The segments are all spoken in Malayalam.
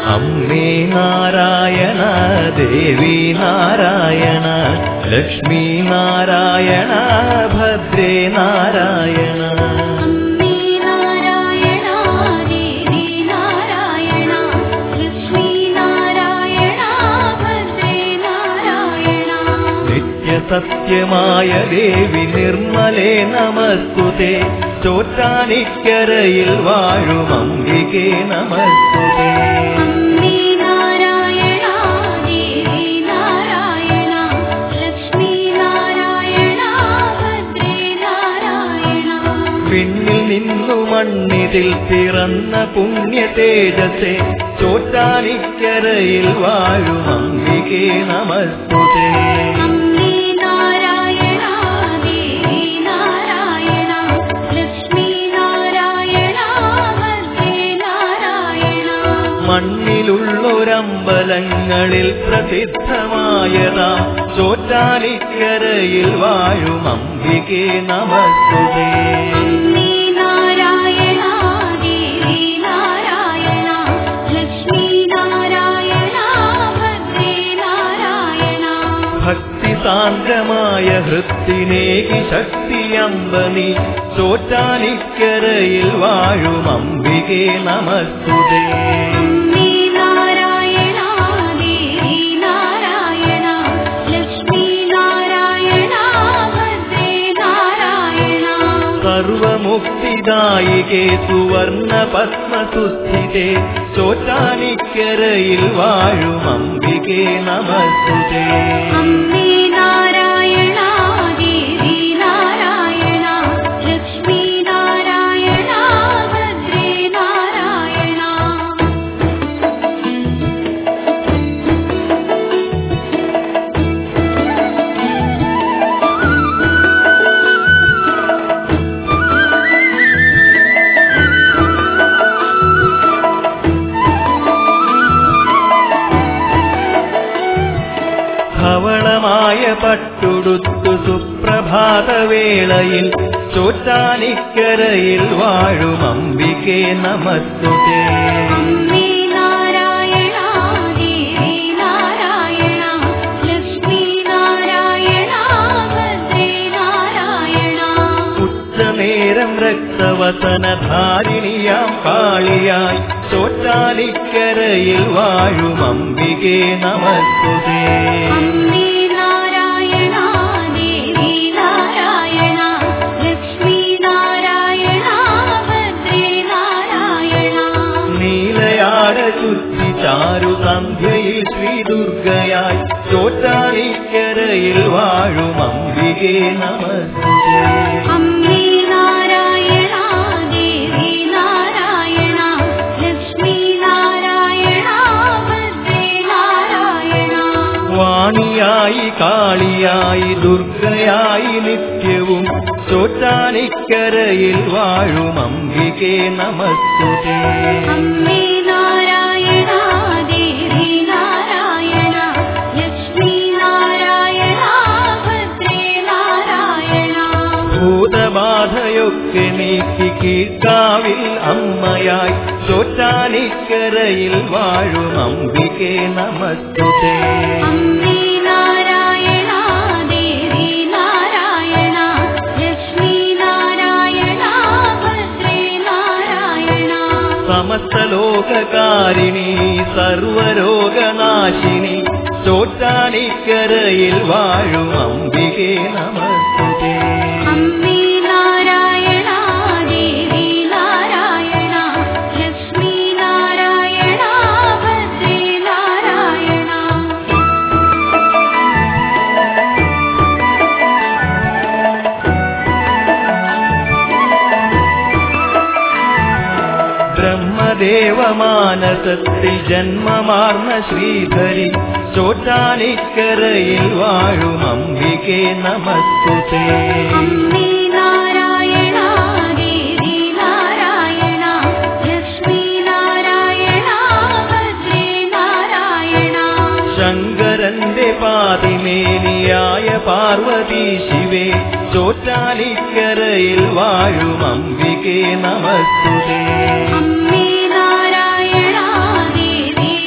അമ്മേ നാരായണ ദേവി നാരായണ ലക്ഷ്മി നാരായണ ഭദ്രേ നാരായണ സത്യമായ ദേവി നിർമ്മലേ നമസ്തുതേ ചോറ്റാനിക്കരയിൽ വാഴും അംബികേ നമസ്തുതേ പിന്നിൽ നിന്നു മണ്ണിതിൽ പിറന്ന പുണ്യ തേജസേ ചോറ്റാനിക്കരയിൽ വാഴും അംബികേ നമസ്തുതേ മണ്ണിലുള്ളൊരമ്പലങ്ങളിൽ പ്രസിദ്ധമായതാ ചോറ്റാനിക്കരയിൽ വാഴും അംബികേ നമസ്തുതേ ഭക്തിസാന്ദ്രമായ ഹൃത്തിനേകി ശക്തിയമ്പനി ചോറ്റാനിക്കരയിൽ വാഴും അംബികേ നമസ്തുതേ സർവമുക്തിദായികേ സുവർണ പത്മസുസ്ഥിതേ ചോറ്റാനിക്കരയിൽ വാഴും അംബികേ നമസ്തുതേ ധവളമായ പട്ടുടുത്തു സുപ്രഭാതവേളയിൽ ചോറ്റാനിക്കരയിൽ വാഴും അംബികേ നമസ്തുതേ ഉച്ചനേരം രക്തവസനധാരിണിയാം കാളിയായി ചോറ്റാനിക്കരയിൽ വാഴും അംബികേ നമസ്തുതേ ചാരുസന്ധ്യയിൽ ശ്രീദുർഗയായി ചോറ്റാനിക്കരയിൽ വാഴും അംബികേ നമസ്തുതേ വാണിയായി കാളിയായി ദുർഗയായി നിത്യവും ചോറ്റാനിക്കരയിൽ വാഴും അംബികേ നമസ്തുതേ ഭൂതബാധയൊക്കെ നീക്കി കീഴ്ക്കാവിൽ അമ്മയായി ചോറ്റാനിക്കരയിൽ വാഴും അംബികേ നമസ്തുതേ സമസ്തലോകകാരിണി സർവരോഗനാശിനി ചോറ്റാനിക്കരയിൽ വാഴും അംബികേ നമസ്തുതേ ദേവമാനസത്തിൽ ജന്മമാർന്ന ശ്രീധരി ചോറ്റാനിക്കരയിൽ വാഴും അംബികേ നമസ്തുതേ ശങ്കരന്റെ പാതിമേനിയായ പാർവതി ശിവേ ചോറ്റാനിക്കരയിൽ വാഴും അംബികേ നമസ്തുതേ അമ്മേ നാരായണ ദേവി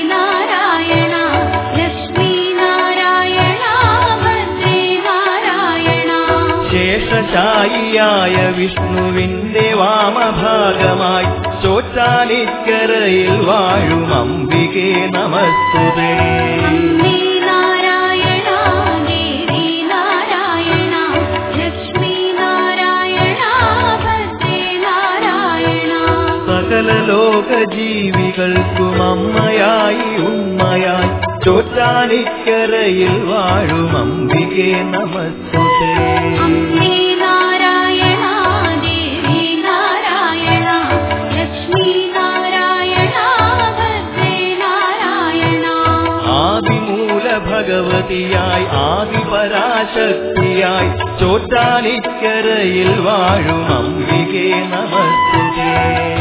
വിഷ്ണുവിന്റെ വാമഭാഗമായി ചോറ്റാനിക്കരയിൽ വാഴും അംബികേ നമസ്തുതേ. സകല ലോക ജീവികൾക്കും അമ്മയായി ഉമ്മയായി ചോറ്റാനിക്കരയിൽ വാഴും അംബികേ നമസ്തുതേ. ഭഗവതിയായി ആദിപരാശക്തിയായി ചോറ്റാനിക്കരയിൽ വാഴും അംബികേ നമസ്തുതേ.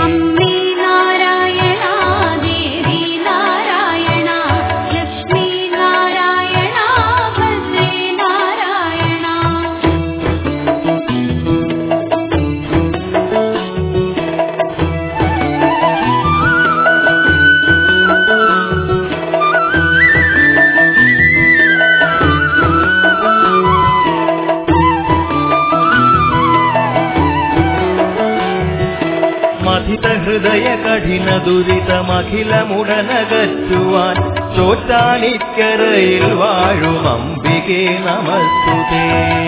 ഹൃദയ കഠിന ദുരിതമഖിലമുടനകറ്റുവാൻ ചോറ്റാനിക്കരയിൽ വാഴും അംബികേ നമസ്തുതേ.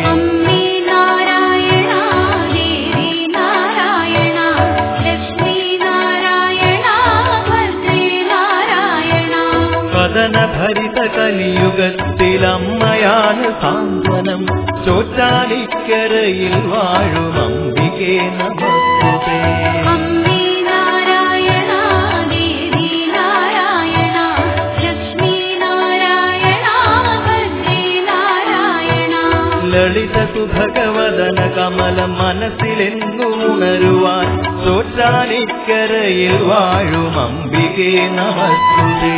കഥനഭരിത കലിയുഗത്തിൽ അമ്മയാണ് സാന്ത്വനം ചോറ്റാനിക്കരയിൽ വാഴും അംബികേ നമസ്തുതേ. ലളിത സുഭഗവദന കമലം മനസ്സിലെന്നും ഉണരുവാൻ ചോറ്റാനിക്കരയിൽ വാഴും അംബികേ നമസ്തുതേ.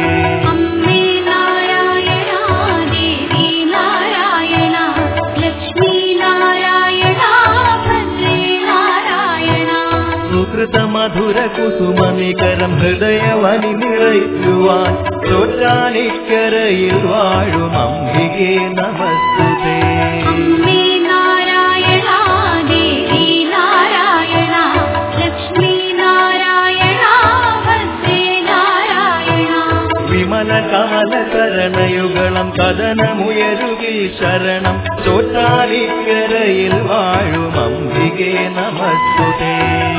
സുകൃതമധുര കുസുമനികരം ഹൃദയവനി നിറയ്ക്കുവാൻ ചോറ്റാനിക്കരയിൽ വാഴും അംബികേ നമസ്തുതേ. വിമല കമല കരണയുഗളം കഥനമുയരുകിൽ ശരണം ചോറ്റാനിക്കരയിൽ വാഴും അംബികേ നമസ്തുതേ.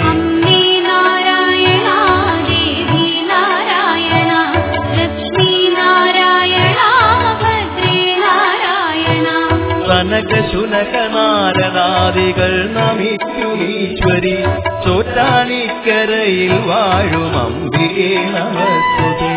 കനക ശുനക നാരദാദികൾ നമിക്കുമീശ്വരി ചോറ്റാനിക്കരയിൽ വാഴും അംബികേ നമസ്തുതേ.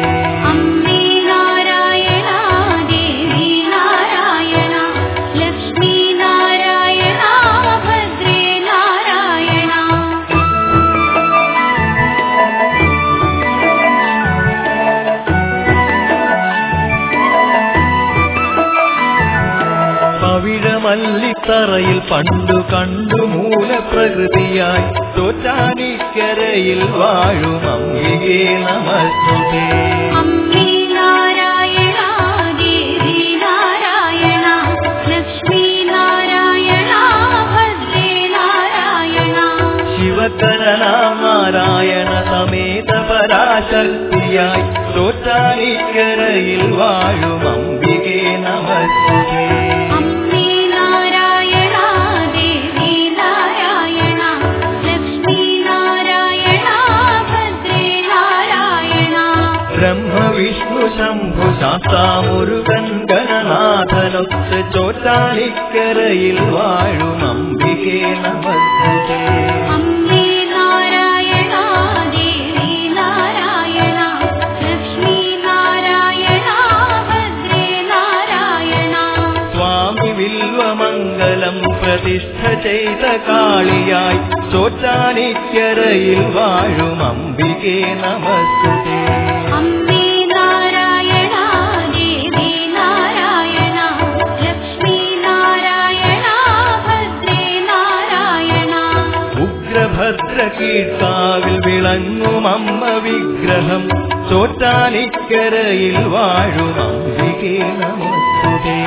മല്ലിത്തറയിൽ പണ്ടു കണ്ടു മൂലപ്രകൃതിയായി ചോറ്റാനിക്കരയിൽ വാഴും അംബികേ നമസ്തുതേ. ശിവകരനാരായണ സമേത പരാശക്തിയായി ചോറ്റാനിക്കരയിൽ വാഴും അംബികേ നമസ്തുതേ. ബ്രഹ്മവിഷ്ണു ശംഭു ശാസ്താമുരുകൻ ഗണനാഥനൊത്ത് ചോറ്റാനിക്കരയിൽ വാഴും അംബികേ നമസ്തുതേ. സ്വാമി വില്വമംഗലം പ്രതിഷ്ഠ ചെയ്ത കാളിയായി ചോറ്റാനിക്കരയിൽ വാഴും അംബികേ നമസ്തുതേ. ഭദ്രകീർത്താവിൽ വിളങ്ങും അമ്മ വിഗ്രഹം ചോറ്റാനിക്കരയിൽ വാഴും അംബികേ നമസ്തുതേ.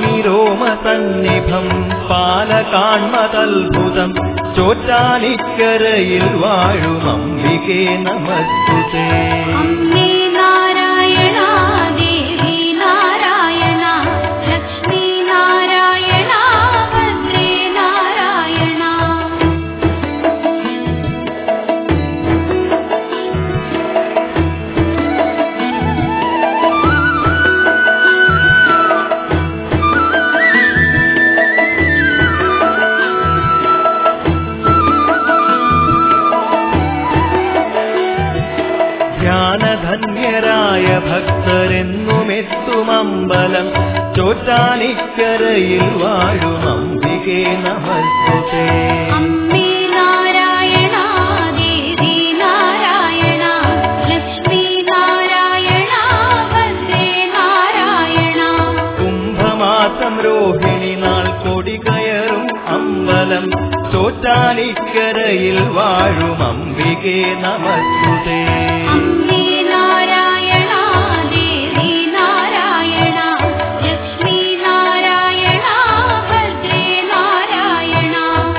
പാഹിരോമ സന്നിഭം പാലകാൺമതത്ഭുതം ചോറ്റാനിക്കരയിൽ വാഴും അംബികേ നമസ്തുതേ. അമ്മേ നാരായണ ദേവി നാരായണ ലക്ഷ്മി നാരായണ ഭദ്രേ നാരായണ. ധ്യാനധന്യരായ ഭക്തരെന്നുമെത്തുമമ്പലം ചോറ്റാനിക്കരയിൽ വാഴും അംബികേ നമസ്തുതേ. അമ്മേ നാരായണ ദേവി നാരായണ ലക്ഷ്മി നാരായണ ഭദ്രേ നാരായണ. കുംഭമാസം രോഹിണി നാൾ കൊടി കയറും അമ്പലം ചോറ്റാനിക്കരയിൽ വാഴും അംബികേ നമസ്തുതേ. അമ്മേ നാരായണ ദേവി നാരായണ ലക്ഷ്മി നാരായണ ഭദ്രേ നാരായണ.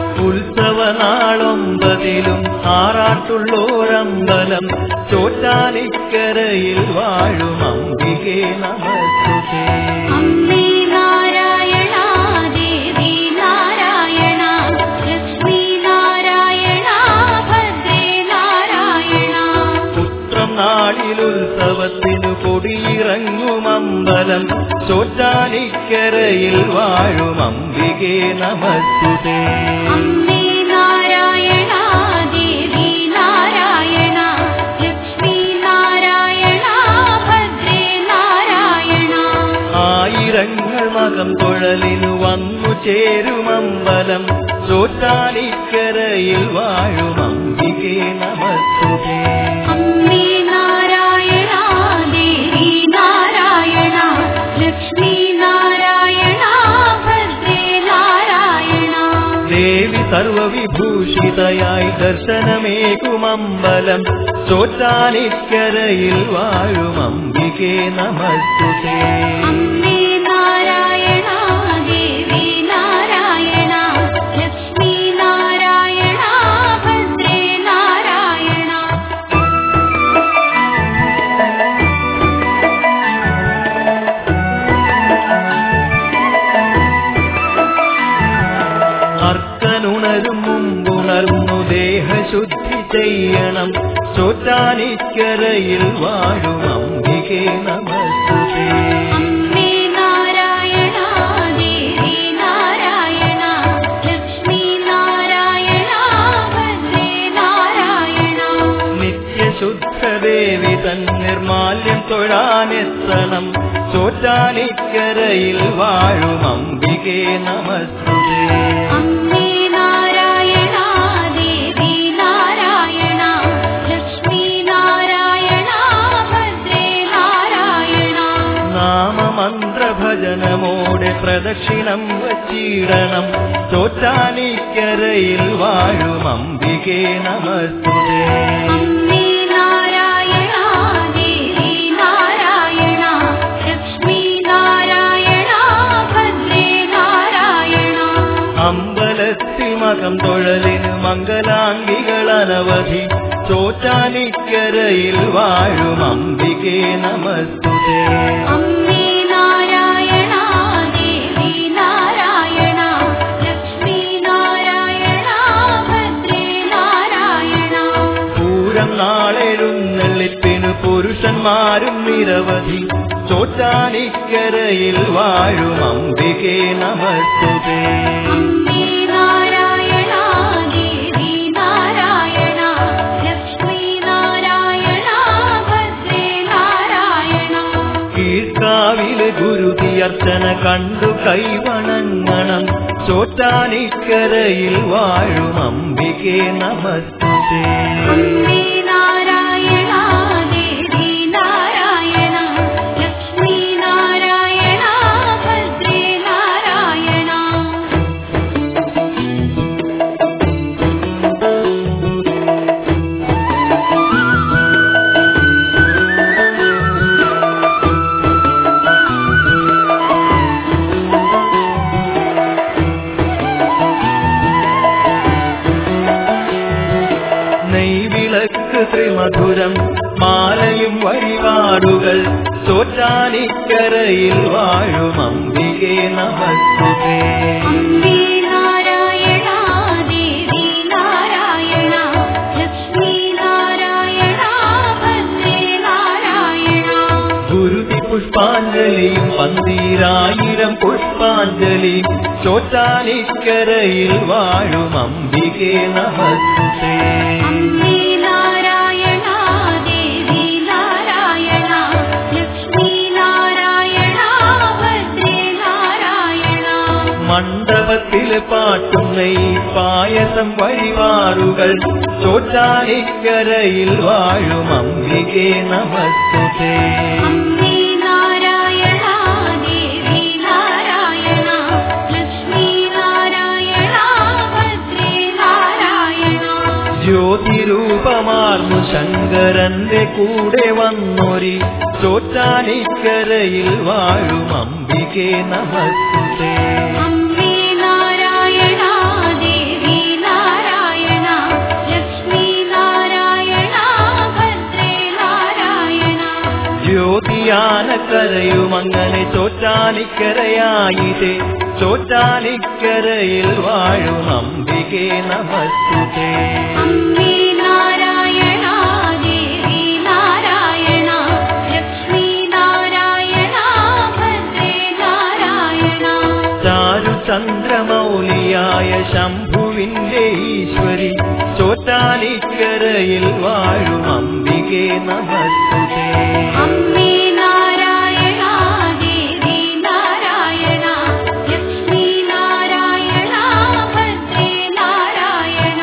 ഉത്സവനാളൊമ്പതിലും ആറാട്ടുള്ളോരമ്പലം ചോറ്റാനിക്കരയിൽ വാഴും അംബികേ നമസ്തുതേ. അമ്മേ നാരായണ ദേവി നാരായണ ലക്ഷ്മി നാരായണ ഭദ്രേ നാരായണ. പുത്രം നാളിലുത്സവത്തിനു കൊടിയിറങ്ങുമമ്പലം ചോറ്റാനിക്കരയിൽ വാഴും അംബികേ നമസ്തുതേ. അമ്മേ നാരായണ ദേവി നാരായണ ലക്ഷ്മി നാരായണ ഭദ്രേ നാരായണ. ആയിരങ്ങൾ മകം തൊഴലിനു വന്നു ചേരുമമ്പലം ചോറ്റാനിക്കരയിൽ വാഴും അംബികേ നമസ്തുതേ. അമ്മേ നാരായണ ദേവി നാരായണ ലക്ഷ്മി നാരായണ ഭദ്രേ നാരായണ. ദേവി സർവവിഭൂഷിതയായി ദർശനമേകുമമ്പലം ചോറ്റാനിക്കരയിൽ വാഴും അംബികേ നമസ്തുതേ. അമ്മേ നാരായണ ദേവി നാരായണ ലക്ഷ്മി നാരായണ ഭദ്രേ നാരായണ. അർക്കനുണരും മുമ്പുണർന്നു ദേഹശുദ്ധി ചെയ്യണം ചോറ്റാനിക്കരയിൽ വാഴും അംബികേ നമസ്തുതേ. അമ്മേ നാരായണ ദേവി നാരായണ ലക്ഷ്മി നാരായണ ഭദ്രേ നാരായണ. നിത്യശുദ്ധദേവി തൻ നിർമാല്യം തൊഴാനെത്തണം ചോറ്റാനിക്കരയിൽ വാഴും അംബികേ നമസ്തുതേ. അമ്മേ നാരായണ ദേവി നാരായണ ലക്ഷ്മി നാരായണ ഭദ്രേ നാരായണ. നാമമന്ത്രഭജനമോടെ പ്രദക്ഷിണം വച്ചിടണം ചോറ്റാനിക്കരയിൽ വാഴും അംബികേ നമസ്തുതേ. അമ്മേ നാരായണ ദേവി നാരായണ ലക്ഷ്മി നാരായണ ഭദ്രേ നാരായണ. അമ്പലത്തിൽ മകം തൊഴലിന് മംഗലാംഗികൾ അനവധി ചോറ്റാനിക്കരയിൽ വാഴും അംബികേ നമസ്തുതേ. അമ്മേ നാരായണ ദേവി നാരായണ ലക്ഷ്മി നാരായണ ഭദ്രേ നാരായണ. പൂരം നാളെഴുന്നള്ളിപ്പിനു പുരുഷന്മാരും നിരവധി ചോറ്റാനിക്കരയിൽ വാഴും അംബികേ നമസ്തുതേ. അമ്മേ നാരായണ ദേവി നാരായണ ലക്ഷ്മി നാരായണ ഭദ്രേ നാരായണ. കീഴ്ക്കാവില് ഗുരുതിയർച്ചന കണ്ടു കൈവണങ്ങണം ചോറ്റാനിക്കരയിൽ വാഴും അംബികേ നമസ്തുതേ. അമ്മേ നാരായണ ദേവി നാരായണ ലക്ഷ്മി നാരായണ ഭദ്രേ നാരായണ. വഴിപാടുകൾ ചോറ്റാനിക്കരയിൽ വാഴും അംബികേ നമസ്തുതേ. അംബേ നാരായണ ദേവി നാരായണ ലക്ഷ്മി നാരായണ ഭദ്രേ നാരായണ. ഗുരുതി പുഷ്പാഞ്ജലിയും 10000 പുഷ്പാഞ്ജലിയും ചോറ്റാനിക്കരയിൽ വാഴും അംബികേ നമസ്തുതേ. അംബേ നാരായണ ദേവി നാരായണ ലക്ഷ്മി നാരായണ ഭദ്രേ നാരായണ. മണ്ഡപത്തില് പാട്ടുന്നൈ പായസം വഴിപാടുകൾ ചോറ്റാനിക്കരയിൽ വാഴും അംബികേ നമസ്തുതേ. അംബേ നാരായണ ദേവി നാരായണ ലക്ഷ്മി നാരായണ ഭദ്രേ നാരായണ. ജ്യോതിരൂപമാർന്നു ശങ്കരന്റെ കൂടെ വന്നൊരി ചോറ്റാനിക്കരയിൽ വാഴും അംബികേ നമസ്തുതേ. അംബേ നാരായണ ദേവി നാരായണ ലക്ഷ്മി നാരായണ ഭദ്രേ നാരായണ. ജ്യോതിയാനക്കരയുമങ്ങനെ ചോറ്റാനിക്കരയായിതേ ചോറ്റാനിക്കരയിൽ വാഴും അംബികേ നമസ്തുതേ. അംബേ നാരായണ ദേവി നാരായണ ലക്ഷ്മി നാരായണ ഭദ്രേ നാരായണ. ചാരുചന്ദ്രമൗലിയായ ശംഭുവിന്റെ ഈശ്വരി ചോറ്റാനിക്കരയിൽ വാഴും അംബികേ നമസ്തുതേ. അംബേ നാരായണ ദേവി നാരായണ ലക്ഷ്മി നാരായണ ഭദ്രേ നാരായണ.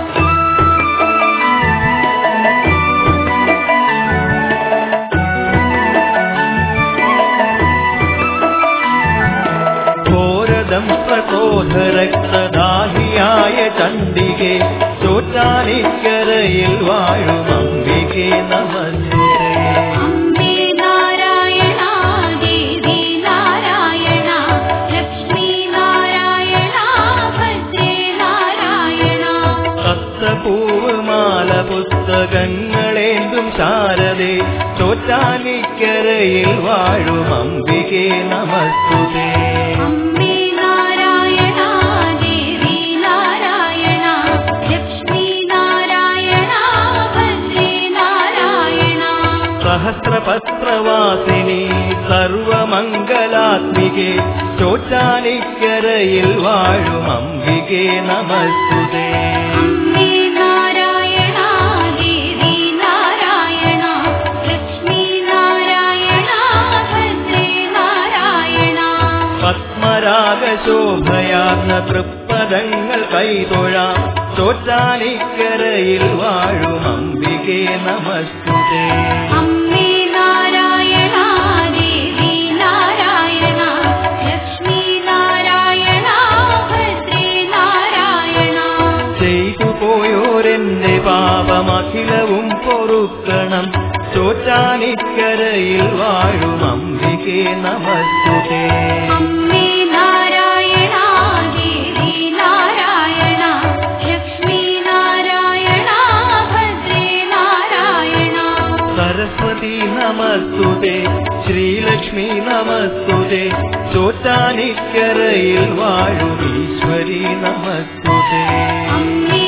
ഘോരദം പ്രകോധരക്തദാഹിയായ ചണ്ഡികേ ചോറ്റാനിക്കരയിൽ വാഴും അംബികേ നമസ്തുതേ. അംബേ നാരായണ ദേവി നാരായണ ലക്ഷ്മി നാരായണ ഭദ്രേ നാരായണ. സപ്തപൂവ് മാല പുസ്തകങ്ങളേന്തും ശാരദേ ചോറ്റാനിക്കരയിൽ വാഴും അംബികേ നമസ്തുതേ. അംബേ നാരായണ ദേവി നാരായണ ലക്ഷ്മി നാരായണ ഭദ്രേ നാരായണ. സഹസ്രപത്രവാസിനി സർവമംഗലാത്മികേ ചോറ്റാനിക്കരയിൽ വാഴും അംബികേ നമസ്തുതേ. അംബേ നാരായണ ദേവി നാരായണ ലക്ഷ്മി നാരായണ ഭദ്രേ നാരായണ. പത്മരാഗശോഭയാർന്ന തൃപ്പദങ്ങൾ കൈതൊഴാം ചോറ്റാനിക്കരയിൽ വാഴും അംബികേ നമസ്തുതേ. അംബേ നാരായണ ദേവി നാരായണ ലക്ഷ്മി നാരായണ ഭദ്രേ നാരായണ. ചെയ്തു പോയോരെന്റെ പാപമഖിലവും പൊറുക്കണം ചോറ്റാനിക്കരയിൽ വാഴും അംബികേ നമസ്തുതേ. അംബേ നാരായണ ദേവി നാരായണ ലക്ഷ്മി നാരായണ ഭദ്രേ നാരായണ. സരസ്വതി നമസ്തുതേ ശ്രീലക്ഷ്മി നമസ്തുതേ ചോറ്റാനിക്കരയിൽ വാഴും ഈശ്വരി നമസ്തുതേ. അംബേ